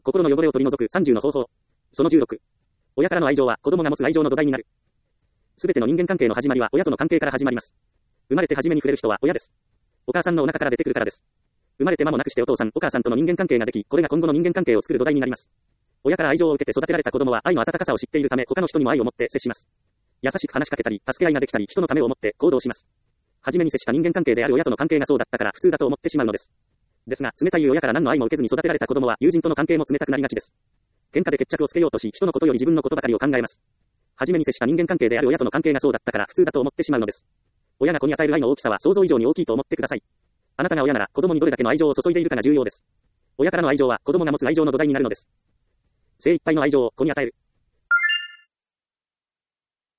心の汚れを取り除く30の方法。その16。親からの愛情は子供が持つ愛情の土台になる。すべての人間関係の始まりは親との関係から始まります。生まれて初めに触れる人は親です。お母さんのお腹から出てくるからです。生まれて間もなくしてお父さん、お母さんとの人間関係ができ、これが今後の人間関係を作る土台になります。親から愛情を受けて育てられた子供は愛の温かさを知っているため、他の人にも愛を持って接します。優しく話しかけたり、助け合いができたり、人のためを思って行動します。初めに接した人間関係である親との関係がそうだったから普通だと思ってしまうのです。ですが、冷たい親から何の愛も受けずに育てられた子供は友人との関係も冷たくなりがちです。喧嘩で決着をつけようとし、人のことより自分のことばかりを考えます。初めに接した人間関係である親との関係がそうだったから普通だと思ってしまうのです。親が子に与える愛の大きさは想像以上に大きいと思ってください。あなたが親なら子供にどれだけの愛情を注いでいるかが重要です。親からの愛情は子供が持つ愛情の土台になるのです。精一杯の愛情を子に与える。